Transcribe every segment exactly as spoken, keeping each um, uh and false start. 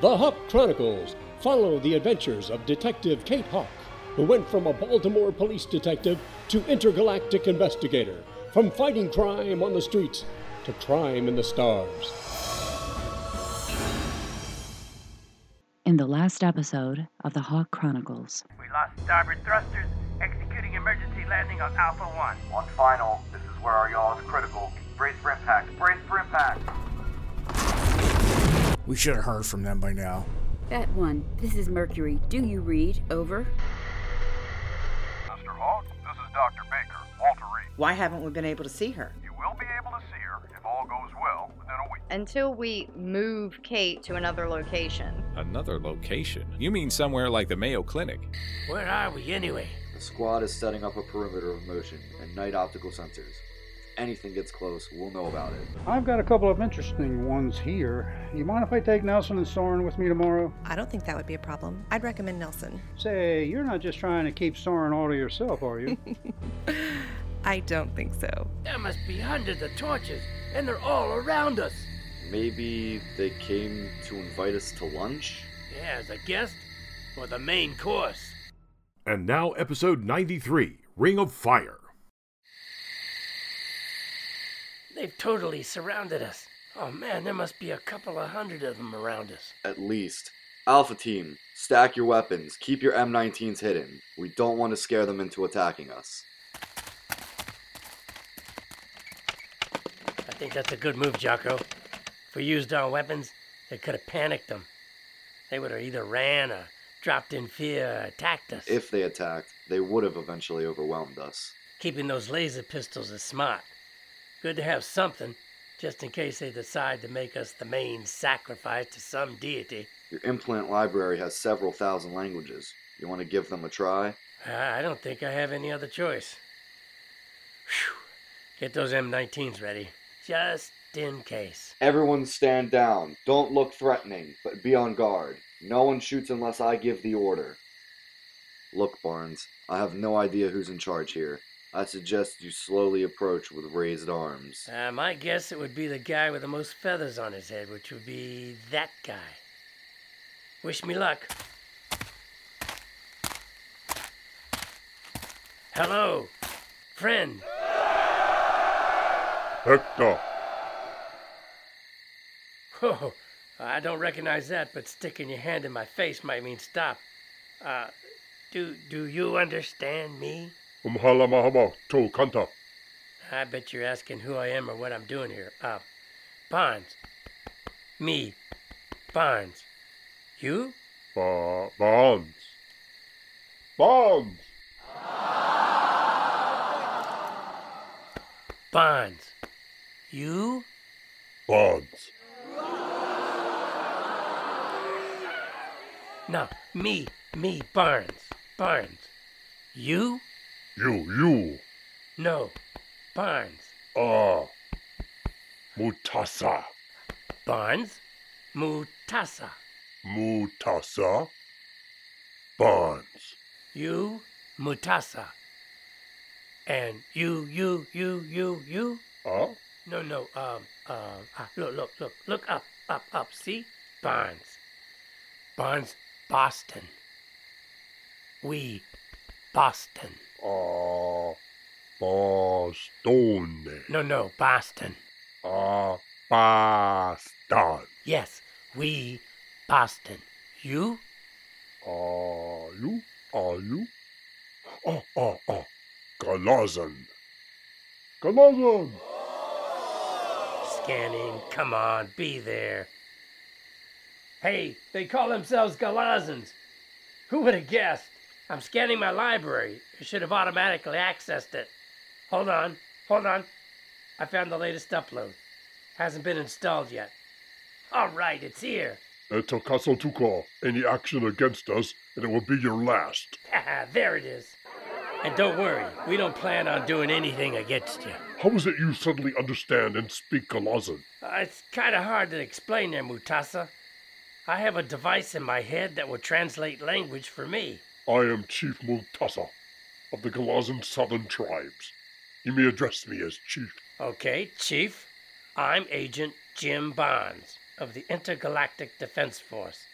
The Hawk Chronicles follow the adventures of Detective Kate Hawk, who went from a Baltimore police detective to intergalactic investigator, from fighting crime on the streets to crime in the stars. In the last episode of the Hawk Chronicles. We lost starboard thrusters, executing emergency landing on Alpha one. On final, this is where our yaw is critical. Brace for impact, brace for impact. We should have heard from them by now. Bat one, this is Mercury. Do you read? Over. Mister Hawk, this is Doctor Baker, Walter Reed. Why haven't we been able to see her? You will be able to see her if all goes well within a week. Until we move Kate to another location. Another location? You mean somewhere like the Mayo Clinic? Where are we anyway? The squad is setting up a perimeter of motion and night optical sensors. If anything gets close, we'll know about it. I've got a couple of interesting ones here. You mind if I take Nelson and Soren with me tomorrow? I don't think that would be a problem. I'd recommend Nelson. Say, you're not just trying to keep Soren all to yourself, are you? I don't think so. There must be hundreds of torches, and they're all around us. Maybe they came to invite us to lunch? Yeah, as a guest, or the main course. And now episode ninety-three, Ring of Fire. They've totally surrounded us. Oh man, there must be a couple of hundred of them around us. At least. Alpha Team, stack your weapons. Keep your M nineteens hidden. We don't want to scare them into attacking us. I think that's a good move, Jocko. If we used our weapons, they could have panicked them. They would have either ran or dropped in fear or attacked us. If they attacked, they would have eventually overwhelmed us. Keeping those laser pistols is smart. Good to have something, just in case they decide to make us the main sacrifice to some deity. Your implant library has several thousand languages. You want to give them a try? I don't think I have any other choice. Whew. Get those M nineteens ready, just in case. Everyone stand down. Don't look threatening, but be on guard. No one shoots unless I give the order. Look, Barnes, I have no idea who's in charge here. I suggest you slowly approach with raised arms. Uh, my guess it would be the guy with the most feathers on his head, which would be that guy. Wish me luck. Hello, friend. Hector. Oh, I don't recognize that, but sticking your hand in my face might mean stop. Uh, do do you understand me? Umhala mahama to kanta. I bet you're asking who I am or what I'm doing here. Uh, Barnes. Me. Barnes. You? Ba Barnes. Barnes. Barnes. You? Barnes. No, me. Me, Barnes. Barnes. You? You, you. No, Barnes. Ah. Mutasa. Barnes? Mutasa. Mutasa. Barnes. You, Mutasa. And you, you, you, you, you? Huh? No, no, um, um, ah, look, look, look, look up, up, up, see? Barnes. Barnes, Boston. We, Boston. Ah, uh, Boston. No, no, Boston. Ah, uh, Boston. Yes, we, Boston. You? Are you? Are you? Oh, oh, oh. Galazan. Galazan. Scanning, come on, be there. Hey, they call themselves Galazans. Who would have guessed? I'm scanning my library. I should have automatically accessed it. Hold on, hold on. I found the latest upload. Hasn't been installed yet. All right, it's here. Etokaso Tuko, any action against us, and it will be your last. There it is. And don't worry, we don't plan on doing anything against you. How is it you suddenly understand and speak Galazan? Uh, it's kind of hard to explain there, Mutasa. I have a device in my head that will translate language for me. I am Chief Mutasa of the Galazan Southern Tribes. You may address me as Chief. Okay, Chief. I'm Agent Jim Barnes of the Intergalactic Defense Force.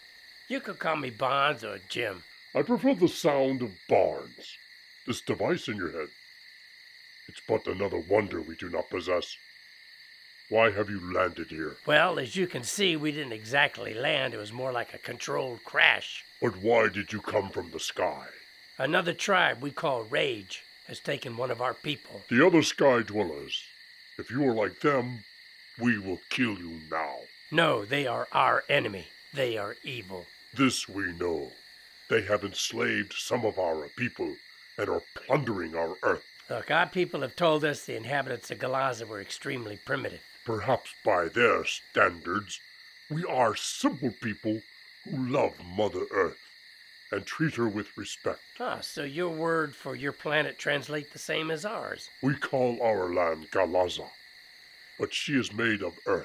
You could call me Bonds or Jim. I prefer the sound of Barnes. This device in your head. It's but another wonder we do not possess. Why have you landed here? Well, as you can see, we didn't exactly land. It was more like a controlled crash. But why did you come from the sky? Another tribe we call Rage has taken one of our people. The other sky dwellers. If you are like them, we will kill you now. No, they are our enemy. They are evil. This we know. They have enslaved some of our people and are plundering our earth. Look, our people have told us the inhabitants of Galaza were extremely primitive. Perhaps by their standards, we are simple people who love Mother Earth and treat her with respect. Ah, so your word for your planet translate the same as ours. We call our land Galaza, but she is made of earth.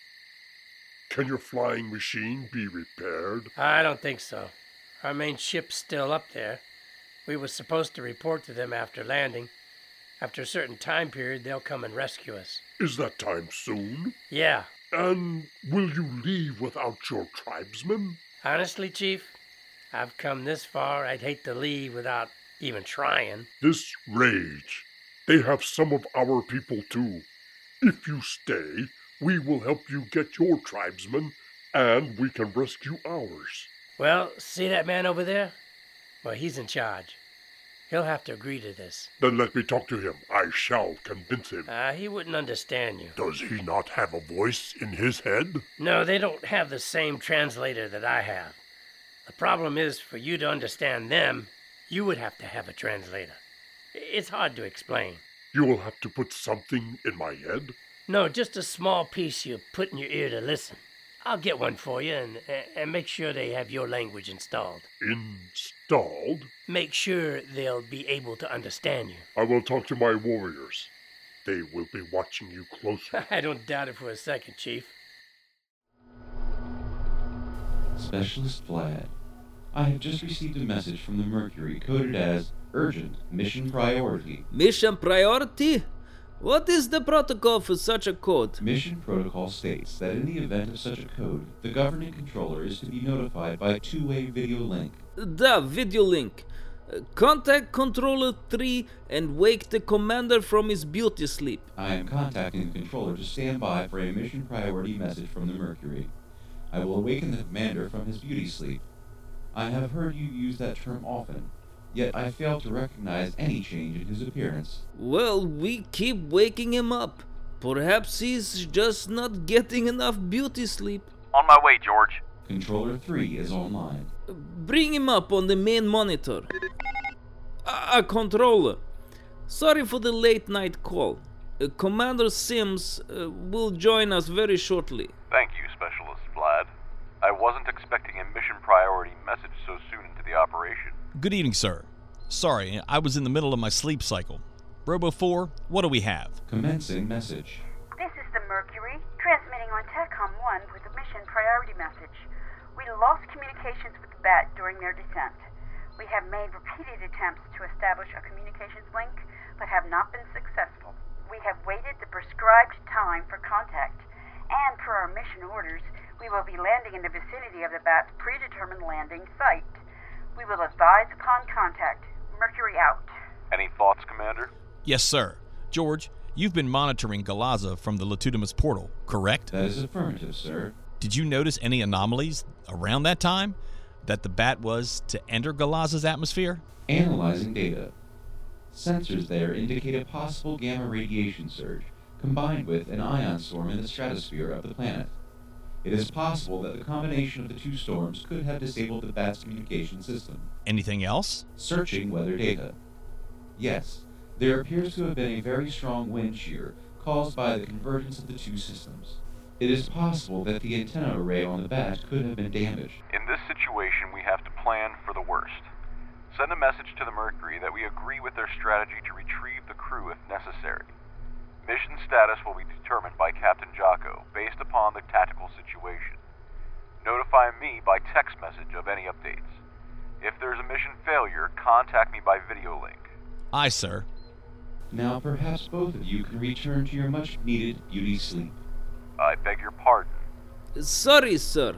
Can your flying machine be repaired? I don't think so. Our main ship's still up there. We were supposed to report to them after landing. After a certain time period, they'll come and rescue us. Is that time soon? Yeah. And will you leave without your tribesmen? Honestly, Chief, I've come this far, I'd hate to leave without even trying. This Rage, they have some of our people too. If you stay, we will help you get your tribesmen, and we can rescue ours. Well, see that man over there? Well, he's in charge. He'll have to agree to this. Then let me talk to him. I shall convince him. Ah, uh, he wouldn't understand you. Does he not have a voice in his head? No, they don't have the same translator that I have. The problem is, for you to understand them, you would have to have a translator. It's hard to explain. You will have to put something in my head? No, just a small piece you put in your ear to listen. I'll get one for you and, and make sure they have your language installed. Installed? Make sure they'll be able to understand you. I will talk to my warriors. They will be watching you closely. I don't doubt it for a second, Chief. Specialist Vlad, I have just received a message from the Mercury coded as Urgent Mission Priority. Mission Priority? What is the protocol for such a code? Mission protocol states that in the event of such a code, the governing controller is to be notified by a two-way video link. The video link. Uh, contact Controller three and wake the commander from his beauty sleep. I am contacting the controller to stand by for a mission priority message from the Mercury. I will awaken the commander from his beauty sleep. I have heard you use that term often, yet I fail to recognize any change in his appearance. Well, we keep waking him up. Perhaps he's just not getting enough beauty sleep. On my way, George. Controller three is online. Bring him up on the main monitor. Ah, uh, Controller. Sorry for the late night call. Uh, Commander Sims uh, will join us very shortly. Thank you, Specialist Vlad. I wasn't expecting a mission priority message so soon into the operation. Good evening, sir. Sorry, I was in the middle of my sleep cycle. Robo four, what do we have? Commencing message. This is the Mercury, transmitting on TECCOM one with a mission priority message. We lost communications with the Bat during their descent. We have made repeated attempts to establish a communications link, but have not been successful. We have waited the prescribed time for contact, and per our mission orders, we will be landing in the vicinity of the Bat's predetermined landing site. We will advise upon contact. Mercury out. Any thoughts, Commander? Yes, sir. George, you've been monitoring Galaza from the Latudimus portal, correct? That is affirmative, sir. Did you notice any anomalies around that time that the Bat was to enter Galaza's atmosphere? Analyzing data. Sensors there indicate a possible gamma radiation surge, combined with an ion storm in the stratosphere of the planet. It is possible that the combination of the two storms could have disabled the Bat's communication system. Anything else? Searching weather data. Yes, there appears to have been a very strong wind shear caused by the convergence of the two systems. It is possible that the antenna array on the Bat could have been damaged. In this situation, we have to plan for the worst. Send a message to the Mercury that we agree with their strategy to retrieve the crew if necessary. Mission status will be determined by Captain Jocko, based upon the tactical situation. Notify me by text message of any updates. If there's a mission failure, contact me by video link. Aye, sir. Now perhaps both of you can return to your much-needed beauty sleep. I beg your pardon. Sorry, sir.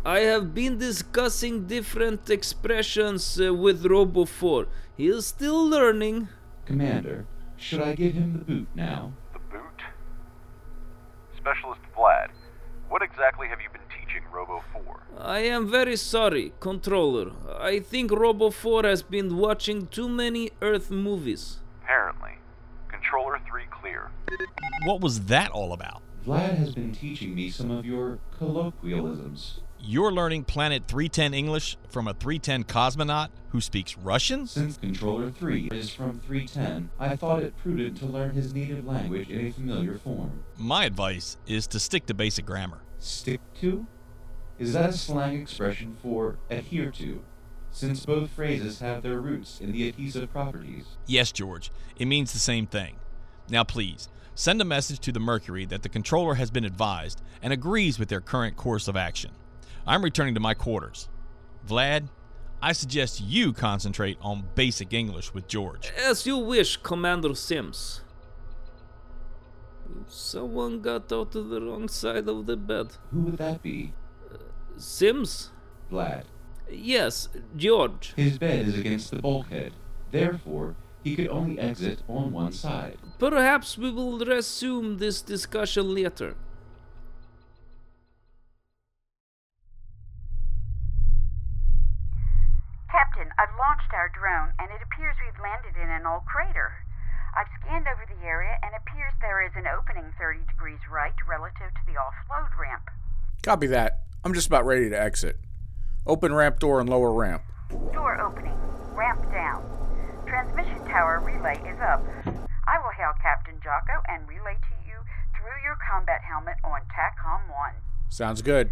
I have been discussing different expressions uh, with Robo four. He is still learning. Commander, should I give him the boot now? The boot? Specialist Vlad, what exactly have you been teaching Robo four? I am very sorry, Controller. I think Robo four has been watching too many Earth movies. Apparently. Controller three clear. What was that all about? Vlad has been teaching me some of your colloquialisms. You're learning Planet three ten English from a three ten cosmonaut who speaks Russian? Since Controller three is from three ten, I thought it prudent to learn his native language in a familiar form. My advice is to stick to basic grammar. Stick to? Is that a slang expression for adhere to, since both phrases have their roots in the adhesive properties? Yes, George. It means the same thing. Now please, send a message to the Mercury that the controller has been advised and agrees with their current course of action. I'm returning to my quarters. Vlad, I suggest you concentrate on basic English with George. As you wish, Commander Sims. Someone got out of the wrong side of the bed. Who would that be? Uh, Sims? Vlad. Yes, George. His bed is against the bulkhead. Therefore, he could only exit on one side. Perhaps we will resume this discussion later. Captain, I've launched our drone, and it appears we've landed in an old crater. I've scanned over the area, and it appears there is an opening thirty degrees right relative to the offload ramp. Copy that. I'm just about ready to exit. Open ramp door and lower ramp. Door opening. Ramp down. Transmission tower relay is up. I will hail Captain Jocko and relay to you through your combat helmet on TACOM one. Sounds good.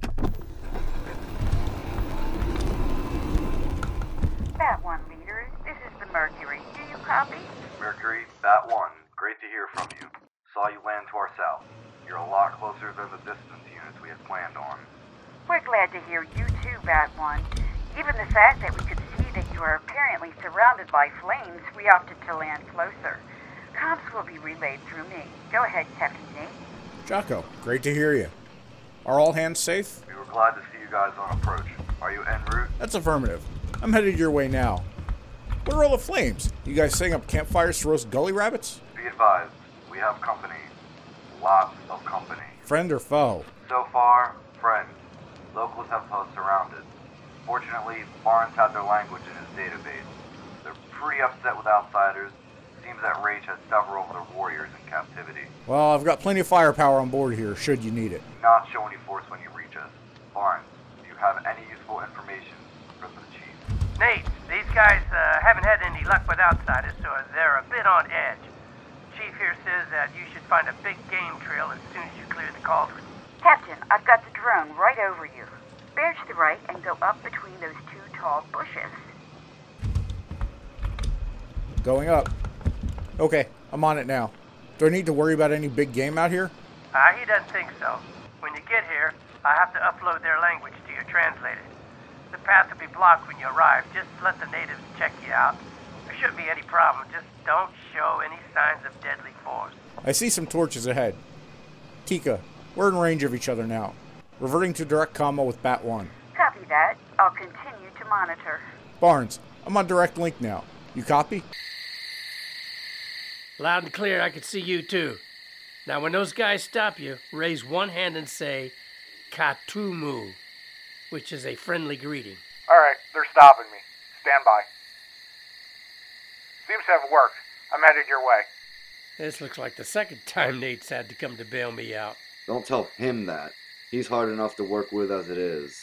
Bat one leader, this is the Mercury. Do you copy? Mercury, Bat one, great to hear from you. Saw you land to our south. You're a lot closer than the distance units we had planned on. We're glad to hear you too, Bat one. Given the fact that we could see that you are apparently surrounded by flames, we opted to land closer. Comms will be relayed through me. Go ahead, Captain Nate. Jocko, great to hear you. Are all hands safe? We were glad to see you guys on approach. Are you en route? That's affirmative. I'm headed your way now. What are all the flames? You guys setting up campfires to roast gully rabbits? Be advised, we have company. Lots of company. Friend or foe? So far, friend. Locals have us surrounded. Fortunately, Barnes had their language in his database. They're pretty upset with outsiders. Seems that Rage has several of their warriors in captivity. Well, I've got plenty of firepower on board here, should you need it. Do not show any force when you reach us. Barnes, do you have any useful information from the chief? Nate, these guys uh, haven't had any luck with outsiders, so they're a bit on edge. Chief here says that you should find a big game trail as soon as you clear the cauldron. Captain, I've got the drone right over you. Bear to the right and go up between those two tall bushes. Going up. Okay, I'm on it now. Do I need to worry about any big game out here? Uh, he doesn't think so. When you get here, I have to upload their language to your translator. The path will be blocked when you arrive. Just let the natives check you out. There shouldn't be any problem. Just don't show any signs of deadly force. I see some torches ahead. Tika, we're in range of each other now. Reverting to direct commo with Bat one. Copy that. I'll continue to monitor. Barnes, I'm on direct link now. You copy? Loud and clear, I can see you too. Now when those guys stop you, raise one hand and say, Katumu, which is a friendly greeting. Alright, they're stopping me. Stand by. Seems to have worked. I'm headed your way. This looks like the second time Nate's had to come to bail me out. Don't tell him that. He's hard enough to work with as it is.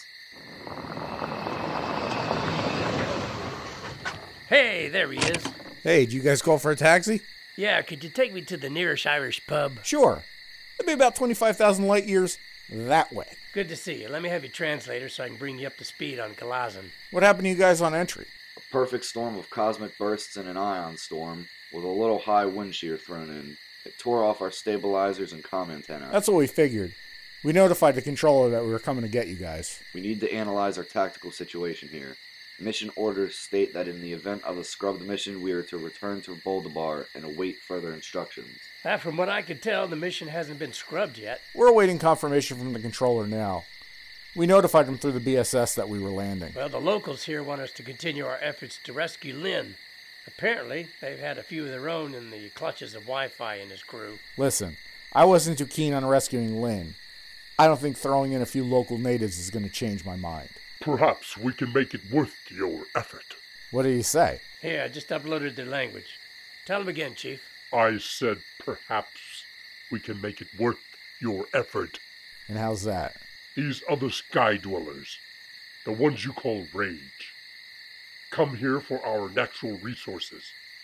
Hey, there he is. Hey, did you guys call for a taxi? Yeah, could you take me to the nearest Irish pub? Sure. It'd be about twenty-five thousand light years that way. Good to see you. Let me have your translator so I can bring you up to speed on Galazan. What happened to you guys on entry? A perfect storm of cosmic bursts and an ion storm, with a little high wind shear thrown in. It tore off our stabilizers and comm antenna. That's what we figured. We notified the controller that we were coming to get you guys. We need to analyze our tactical situation here. Mission orders state that in the event of a scrubbed mission, we are to return to Boldabar and await further instructions. Uh, from what I could tell, the mission hasn't been scrubbed yet. We're awaiting confirmation from the controller now. We notified them through the B S S that we were landing. Well, the locals here want us to continue our efforts to rescue Lynn. Apparently, they've had a few of their own in the clutches of Wi-Fi and his crew. Listen, I wasn't too keen on rescuing Lynn. I don't think throwing in a few local natives is going to change my mind. Perhaps we can make it worth your effort. What did he say? Here, I just uploaded their language. Tell them again, Chief. I said perhaps we can make it worth your effort. And how's that? These other sky dwellers, the ones you call Rage, come here for our natural resources.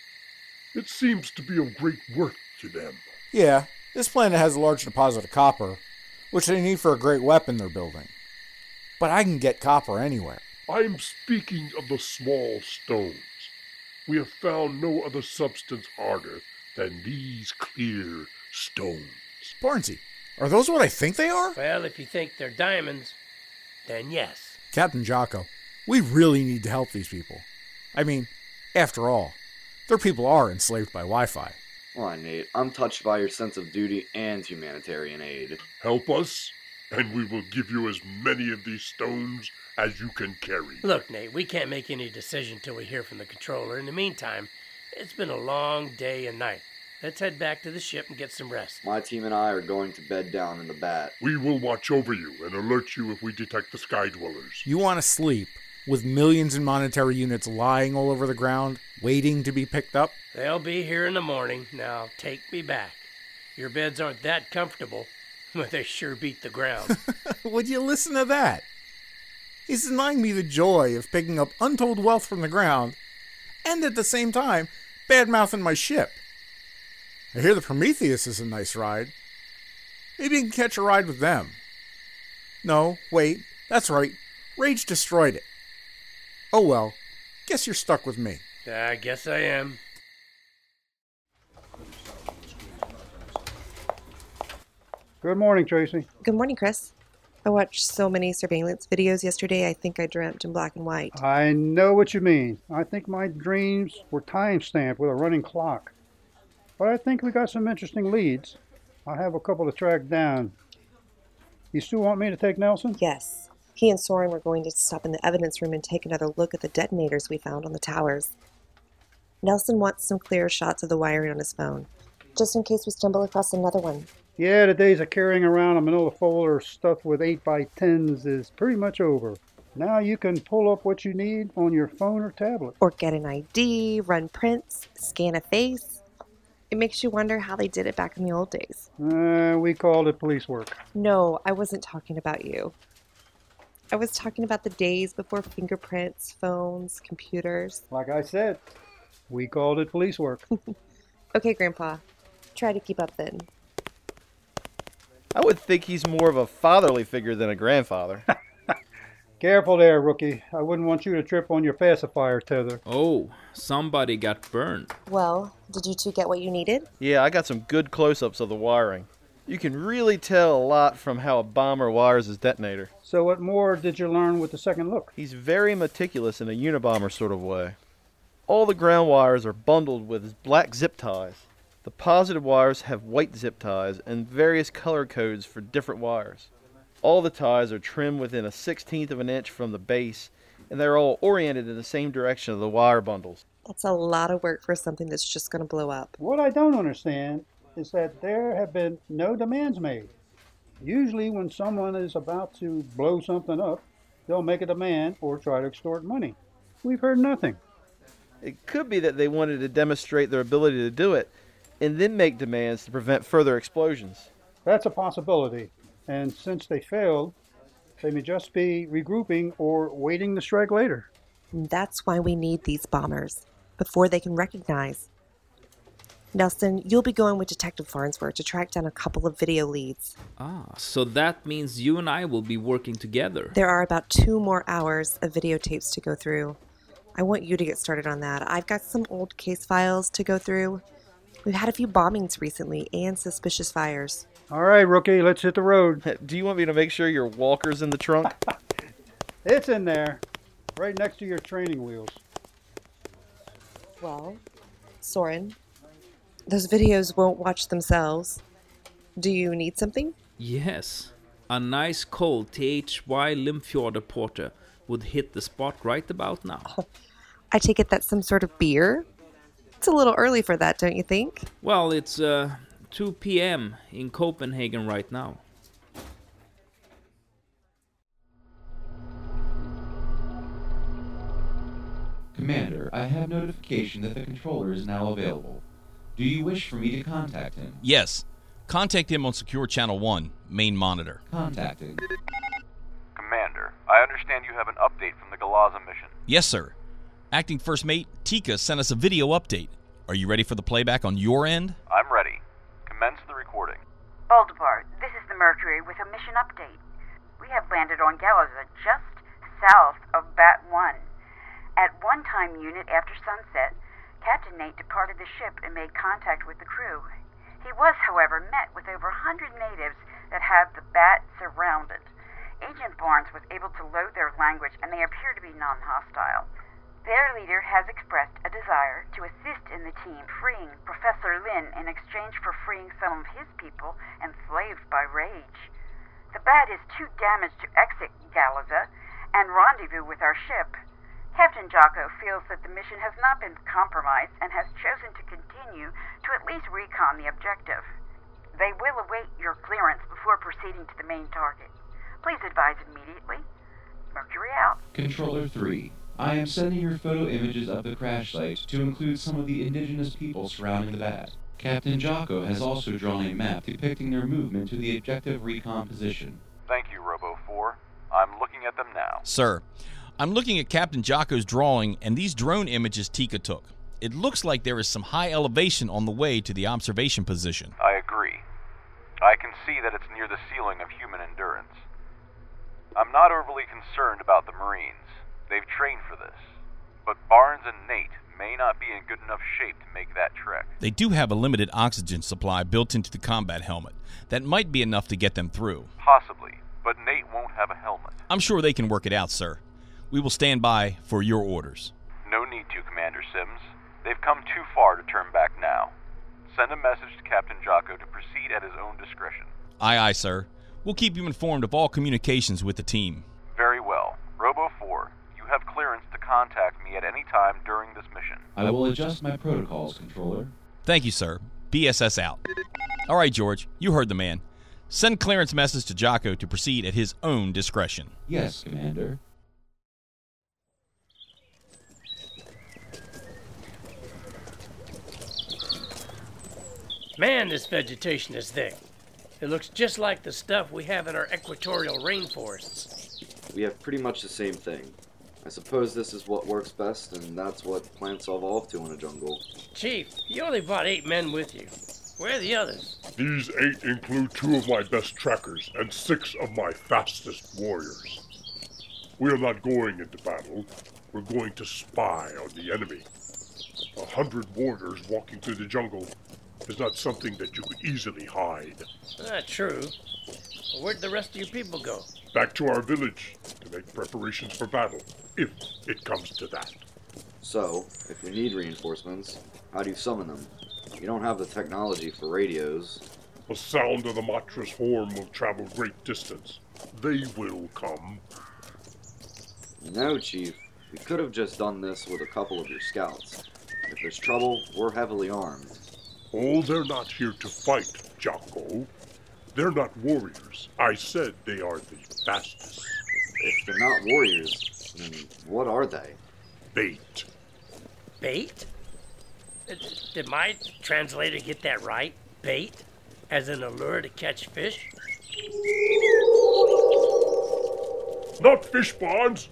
It seems to be of great worth to them. Yeah, this planet has a large deposit of copper, which they need for a great weapon they're building. But I can get copper anywhere. I'm speaking of the small stones. We have found no other substance harder than these clear stones. Barnsey, are those what I think they are? Well, if you think they're diamonds, then yes. Captain Jocko, we really need to help these people. I mean, after all, their people are enslaved by Wi-Fi. Why, Nate, I'm touched by your sense of duty and humanitarian aid. Help us, and we will give you as many of these stones as you can carry. Look, Nate, we can't make any decision till we hear from the controller. In the meantime, it's been a long day and night. Let's head back to the ship and get some rest. My team and I are going to bed down in the Bat. We will watch over you and alert you if we detect the Sky Dwellers. You want to sleep with millions in monetary units lying all over the ground, waiting to be picked up? They'll be here in the morning. Now, take me back. Your beds aren't that comfortable, but they sure beat the ground. Would you listen to that? He's denying me the joy of picking up untold wealth from the ground, and at the same time, bad-mouthing my ship. I hear the Prometheus is a nice ride. Maybe you can catch a ride with them. No, wait, that's right. Rage destroyed it. Oh well, guess you're stuck with me. I guess I am. Good morning, Tracy. Good morning, Chris. I watched so many surveillance videos yesterday, I think I dreamt in black and white. I know what you mean. I think my dreams were time-stamped with a running clock. But I think we got some interesting leads. I have a couple to track down. You still want me to take Nelson? Yes. He and Soren were going to stop in the evidence room and take another look at the detonators we found on the towers. Nelson wants some clearer shots of the wiring on his phone, just in case we stumble across another one. Yeah, the days of carrying around a manila folder stuffed with eight by tens is pretty much over. Now you can pull up what you need on your phone or tablet. Or get an I D, run prints, scan a face. It makes you wonder how they did it back in the old days. Uh, we called it police work. No, I wasn't talking about you. I was talking about the days before fingerprints, phones, computers. Like I said, we called it police work. Okay, Grandpa. Try to keep up then. I would think he's more of a fatherly figure than a grandfather. Careful there, rookie. I wouldn't want you to trip on your pacifier tether. Oh, somebody got burned. Well, did you two get what you needed? Yeah, I got some good close-ups of the wiring. You can really tell a lot from how a bomber wires his detonator. So what more did you learn with the second look? He's very meticulous in a Unabomber sort of way. All the ground wires are bundled with black zip ties. The positive wires have white zip ties and various color codes for different wires. All the ties are trimmed within a sixteenth of an inch from the base, and they're all oriented in the same direction of the wire bundles. That's a lot of work for something that's just going to blow up. What I don't understand is that there have been no demands made. Usually when someone is about to blow something up, they'll make a demand or try to extort money. We've heard nothing. It could be that they wanted to demonstrate their ability to do it, and then make demands to prevent further explosions. That's a possibility. And since they failed, they may just be regrouping or waiting to strike later. And that's why we need these bombers, before they can recognize. Nelson, you'll be going with Detective Farnsworth to track down a couple of video leads. Ah, so that means you and I will be working together. There are about two more hours of videotapes to go through. I want you to get started on that. I've got some old case files to go through. We've had a few bombings recently and suspicious fires. All right, rookie, let's hit the road. Do you want me to make sure your walker's in the trunk? It's in there, right next to your training wheels. Well, Soren, those videos won't watch themselves. Do you need something? Yes. A nice cold T H Y Limfjorda Porter would hit the spot right about now. I take it that's some sort of beer? It's a little early for that, don't you think? Well, it's uh, two p.m. in Copenhagen right now. Commander, I have notification that the controller is now available. Do you wish for me to contact him? Yes. Contact him on Secure Channel one, main monitor. Contacting. Commander, I understand you have an update from the Galaza mission. Yes, sir. Acting First Mate, Tika sent us a video update. Are you ready for the playback on your end? I'm ready. Commence the recording. Baldabar, this is the Mercury with a mission update. We have landed on Galaza, just south of Bat one. At one time unit after sunset, Captain Nate departed the ship and made contact with the crew. He was, however, met with over one hundred natives that had the Bat surrounded. Agent Barnes was able to load their language, and they appear to be non-hostile. Their leader has expressed a desire to assist in the team freeing Professor Lin in exchange for freeing some of his people enslaved by rage. The Bat is too damaged to exit Galaza and rendezvous with our ship. Captain Jocko feels that the mission has not been compromised and has chosen to continue to at least recon the objective. They will await your clearance before proceeding to the main target. Please advise immediately. Mercury out. Controller three. I am sending your photo images of the crash site to include some of the indigenous people surrounding the Bat. Captain Jocko has also drawn a map depicting their movement to the objective recon position. Thank you, Robo four. I'm looking at them now. Sir, I'm looking at Captain Jocko's drawing and these drone images Tika took. It looks like there is some high elevation on the way to the observation position. I agree. I can see that it's near the ceiling of human endurance. I'm not overly concerned about the Marines. They've trained for this. But Barnes and Nate may not be in good enough shape to make that trek. They do have a limited oxygen supply built into the combat helmet. That might be enough to get them through. Possibly, but Nate won't have a helmet. I'm sure they can work it out, sir. We will stand by for your orders. No need to, Commander Sims. They've come too far to turn back now. Send a message to Captain Jocko to proceed at his own discretion. Aye, aye, sir. We'll keep you informed of all communications with the team. Very well. Robo four, you have clearance to contact me at any time during this mission. I will adjust my protocols, Controller. Thank you, sir. B S S out. All right, George, you heard the man. Send clearance message to Jocko to proceed at his own discretion. Yes, Commander. Man, this vegetation is thick. It looks just like the stuff we have in our equatorial rainforests. We have pretty much the same thing. I suppose this is what works best, and that's what plants evolve to in a jungle. Chief, you only brought eight men with you. Where are the others? These eight include two of my best trackers and six of my fastest warriors. We are not going into battle. We're going to spy on the enemy. A hundred warriors walking through the jungle is not something that you could easily hide. Not true. Where'd the rest of your people go? Back to our village to make preparations for battle, if it comes to that. So, if we need reinforcements, how do you summon them? You don't have the technology for radios. The sound of the Matras horn will travel great distance. They will come. No, Chief. We could have just done this with a couple of your scouts. If there's trouble, we're heavily armed. Oh, they're not here to fight, Jocko. They're not warriors. I said they are the fastest. If they're not warriors, then what are they? Bait. Bait? Did my translator get that right? Bait? As in a lure to catch fish? Not fish ponds!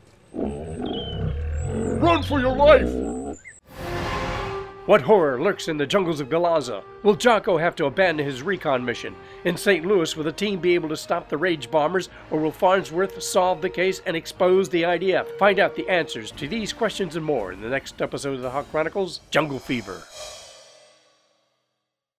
Run for your life! What horror lurks in the jungles of Galaza? Will Jocko have to abandon his recon mission? In Saint Louis, will the team be able to stop the Rage Bombers, or will Farnsworth solve the case and expose the I D F? Find out the answers to these questions and more in the next episode of the Hawk Chronicles, Jungle Fever.